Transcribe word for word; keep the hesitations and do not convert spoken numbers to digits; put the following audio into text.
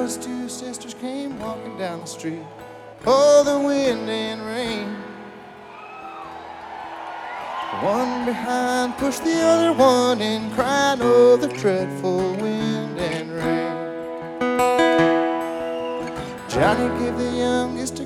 those two sisters came walking down the street. Oh, the wind and rain. One behind pushed the other one in, crying, oh, the dreadful wind and rain. Johnny gave the youngest